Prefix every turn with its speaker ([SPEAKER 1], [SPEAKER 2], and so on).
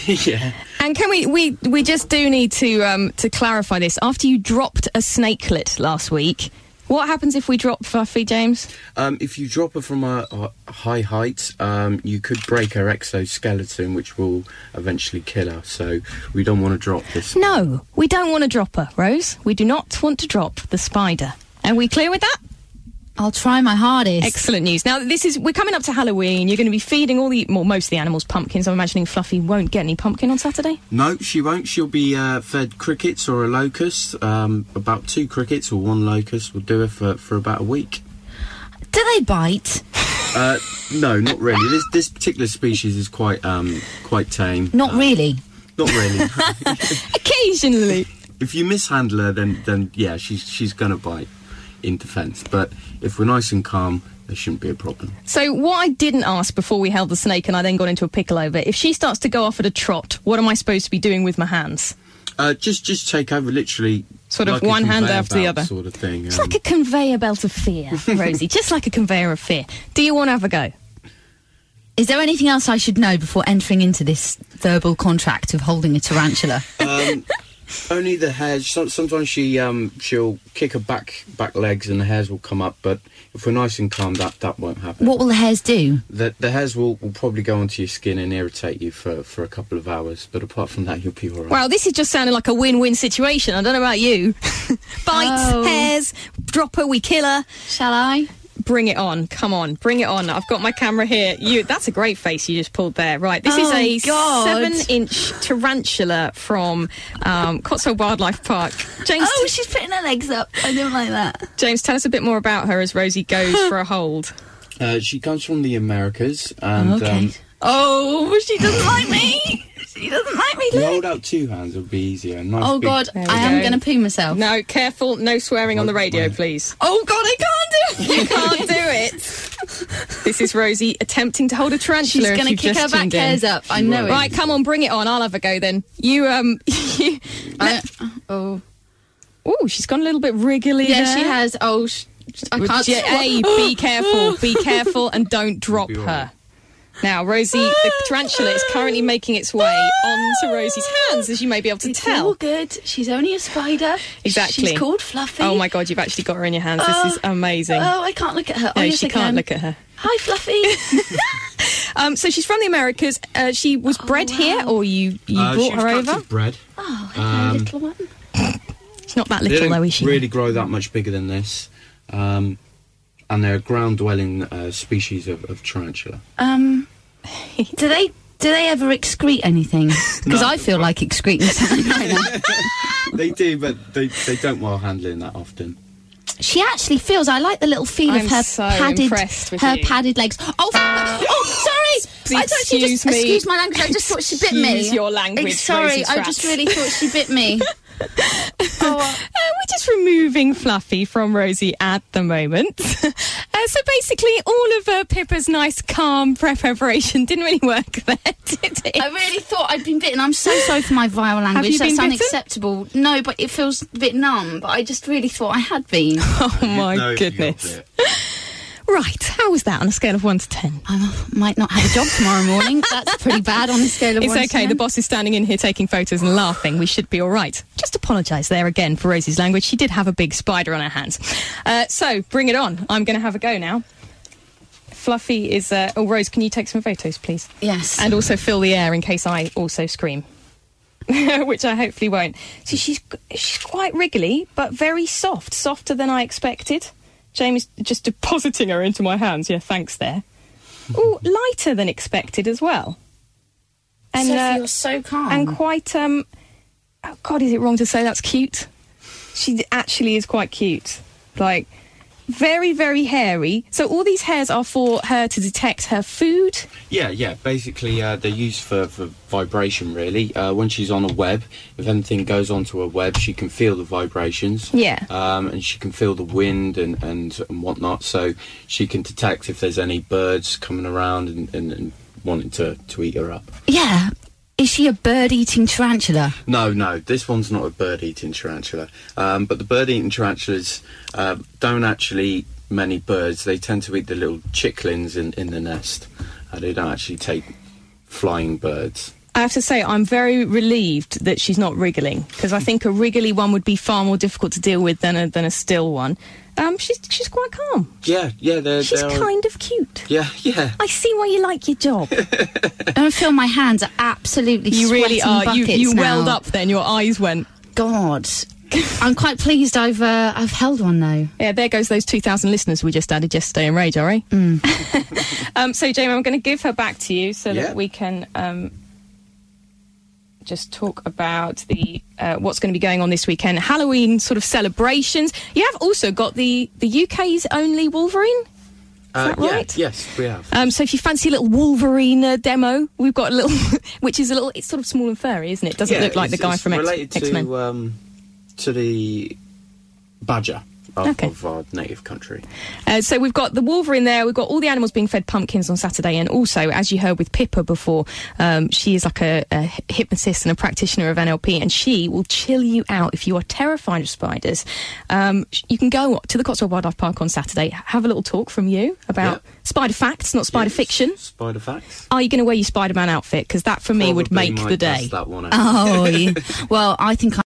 [SPEAKER 1] Yeah.
[SPEAKER 2] And can we just do need to clarify this. After you dropped a snakelet last week, what happens if we drop Fluffy, James?
[SPEAKER 1] If you drop her from a high height, you could break her exoskeleton, which will eventually kill her. So we don't want to drop this.
[SPEAKER 2] No, we don't want to drop her, Rose. We do not want to drop the spider. Are we clear with that?
[SPEAKER 3] I'll try my hardest.
[SPEAKER 2] Excellent news. Now, we're coming up to Halloween. You're going to be feeding most of the animals pumpkins. I'm imagining Fluffy won't get any pumpkin on Saturday?
[SPEAKER 1] No, she won't. She'll be fed crickets or a locust. About 2 crickets or 1 locust will do her for about a week.
[SPEAKER 3] Do they bite?
[SPEAKER 1] No, not really. This particular species is quite tame.
[SPEAKER 3] Not really?
[SPEAKER 1] Not really.
[SPEAKER 2] Occasionally.
[SPEAKER 1] If you mishandle her, then yeah, she's going to bite in defence. But if we're nice and calm, there shouldn't be a problem.
[SPEAKER 2] So what I didn't ask before we held the snake and I then got into a pickle over, if she starts to go off at a trot, what am I supposed to be doing with my hands?
[SPEAKER 1] Just take over, literally.
[SPEAKER 2] Sort of
[SPEAKER 1] like
[SPEAKER 2] one hand after the other.
[SPEAKER 1] Sort of thing.
[SPEAKER 2] It's like a conveyor belt of fear, Rosie. Just like a conveyor of fear. Do you want to have a go?
[SPEAKER 3] Is there anything else I should know before entering into this verbal contract of holding a tarantula?
[SPEAKER 1] Only the hairs. Sometimes she'll kick her back legs and the hairs will come up. But if we're nice and calm, that won't happen.
[SPEAKER 3] What will the hairs do?
[SPEAKER 1] The hairs will probably go onto your skin and irritate you for a couple of hours. But apart from that, you'll be all right.
[SPEAKER 2] Wow, this is just sounding like a win-win situation. I don't know about you. Bites, hairs, drop her, we kill her.
[SPEAKER 3] Shall I?
[SPEAKER 2] Bring it on. Come on, bring it on. I've got my camera here. That's a great face you just pulled there. Right, this is a 7-inch tarantula from Cotswold Wildlife Park. James,
[SPEAKER 3] she's putting her legs up. I don't like that.
[SPEAKER 2] James, tell us a bit more about her as Rosie goes for a hold.
[SPEAKER 1] She comes from the Americas. And,
[SPEAKER 3] okay. She doesn't like me. She doesn't like me.
[SPEAKER 1] You hold out 2 hands, it'll be easier. Nice
[SPEAKER 3] God, I am going to poo myself.
[SPEAKER 2] No, careful, no swearing on the radio, please.
[SPEAKER 3] Oh God, I can't do it.
[SPEAKER 2] You can't do it. This is Rosie attempting to hold a tarantula.
[SPEAKER 3] She's going to kick her back hairs up. I know it.
[SPEAKER 2] Right, come on, bring it on. I'll have a go then. Oh, she's gone a little bit wriggly.
[SPEAKER 3] Yeah,
[SPEAKER 2] there.
[SPEAKER 3] she has. I can't.
[SPEAKER 2] Be careful. Be careful and don't drop her. Now, Rosie, the tarantula is currently making its way onto Rosie's hands, as you may be able to tell.
[SPEAKER 3] It's all good. She's only a spider.
[SPEAKER 2] Exactly.
[SPEAKER 3] She's called Fluffy.
[SPEAKER 2] Oh my God, you've actually got her in your hands. This is amazing.
[SPEAKER 3] Oh, I can't look at her.
[SPEAKER 2] No,
[SPEAKER 3] yes,
[SPEAKER 2] she can't look at her.
[SPEAKER 3] Hi, Fluffy.
[SPEAKER 2] So she's from the Americas. She was bred here, or you brought her over?
[SPEAKER 1] She was bred.
[SPEAKER 3] Oh, hello, little one.
[SPEAKER 2] She's not that little, though, is she?
[SPEAKER 1] They don't really grow that much bigger than this. And they're a ground-dwelling species of tarantula.
[SPEAKER 3] Do they ever excrete anything? Because I feel like excreting something right now.
[SPEAKER 1] They do, but they don't while handling that often.
[SPEAKER 3] She actually feels. I like the little feel of her padded legs. Oh, sorry. I thought she just. Excuse my language. I just thought she bit me.
[SPEAKER 2] Excuse your language.
[SPEAKER 3] Sorry, I just really thought she bit me.
[SPEAKER 2] We're just removing Fluffy from Rosie at the moment. So basically, all of Pippa's nice, calm preparation didn't really work there, did it?
[SPEAKER 3] I really thought I'd been bitten. I'm so sorry for my vile language.
[SPEAKER 2] Have you been
[SPEAKER 3] That's
[SPEAKER 2] bitten?
[SPEAKER 3] unacceptable. No, but it feels a bit numb. But I just really thought I had been.
[SPEAKER 2] Oh my goodness. Right, how was that on a scale of 1 to 10?
[SPEAKER 3] I might not have a job tomorrow morning. That's pretty bad on a scale of 1 to 10.
[SPEAKER 2] It's okay, the boss is standing in here taking photos and laughing. We should be all right. Just apologise there again for Rosie's language. She did have a big spider on her hands. So, bring it on. I'm going to have a go now. Fluffy is... Rose, can you take some photos, please?
[SPEAKER 3] Yes.
[SPEAKER 2] And also fill the air in case I also scream. Which I hopefully won't. So she's quite wriggly, but very soft. Softer than I expected. Jamie's just depositing her into my hands. Yeah, thanks there. Oh, lighter than expected as well. And
[SPEAKER 3] Sophie, you're so calm.
[SPEAKER 2] And quite, oh God, is it wrong to say that's cute? She actually is quite cute. Like, very, very hairy. So all these hairs are for her to detect her food?
[SPEAKER 1] Yeah. Basically, they're used for vibration, really. When she's on a web, if anything goes onto a web, she can feel the vibrations.
[SPEAKER 2] Yeah.
[SPEAKER 1] And she can feel the wind and whatnot, so she can detect if there's any birds coming around and wanting to eat her up.
[SPEAKER 3] Yeah. Is she a bird-eating tarantula?
[SPEAKER 1] No, this one's not a bird-eating tarantula. But the bird-eating tarantulas don't actually eat many birds. They tend to eat the little chicklings in the nest. They don't actually take flying birds.
[SPEAKER 2] I have to say, I'm very relieved that she's not wriggling, because I think a wriggly one would be far more difficult to deal with than a still one. She's quite calm.
[SPEAKER 1] Yeah.
[SPEAKER 2] She's kind of cute.
[SPEAKER 1] Yeah.
[SPEAKER 2] I see why you like your job.
[SPEAKER 3] I feel my hands are absolutely
[SPEAKER 2] you
[SPEAKER 3] sweating
[SPEAKER 2] really are.
[SPEAKER 3] buckets
[SPEAKER 2] You
[SPEAKER 3] now.
[SPEAKER 2] welled up then. Your eyes went.
[SPEAKER 3] God. I'm quite pleased I've held one now.
[SPEAKER 2] Yeah, there goes those 2,000 listeners we just added yesterday in Rage, are we? So, Jamie, I'm going to give her back to you so that we can just talk about the what's going to be going on this weekend. Halloween sort of celebrations. You have also got the UK's only Wolverine. Is that right?
[SPEAKER 1] Yes, we have.
[SPEAKER 2] So if you fancy a little Wolverine demo, we've got a little, which is it's sort of small and furry, isn't it? Doesn't look like the guy from X-Men.
[SPEAKER 1] To the badger of our native country.
[SPEAKER 2] So we've got the Wolverine there. We've got all the animals being fed pumpkins on Saturday, and also, as you heard with Pippa before, she is like a hypnotist and a practitioner of NLP, and she will chill you out if you are terrified of spiders. You can go to the Cotswold Wildlife Park on Saturday, have a little talk from you about spider facts, not spider fiction.
[SPEAKER 1] Spider facts.
[SPEAKER 2] Are you going to wear your Spider-Man outfit? Because that, for me, would make the day.
[SPEAKER 1] That one out.
[SPEAKER 3] Oh, well, I think